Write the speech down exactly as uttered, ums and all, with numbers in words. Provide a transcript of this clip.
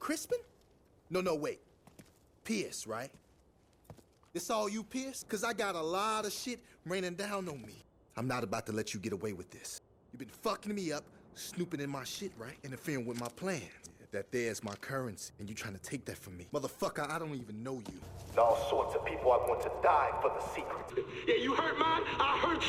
Crispin? No, no, wait. Pierce, right? This all you, Pierce? Cause I got a lot of shit raining down on me. I'm not about to let you get away with this. You've been fucking me up, snooping in my shit, right? Interfering with my plans. That there's my currency, and you trying to take that from me. Motherfucker, I don't even know you. And all sorts of people are going to die for the secret. Yeah, you heard mine, I heard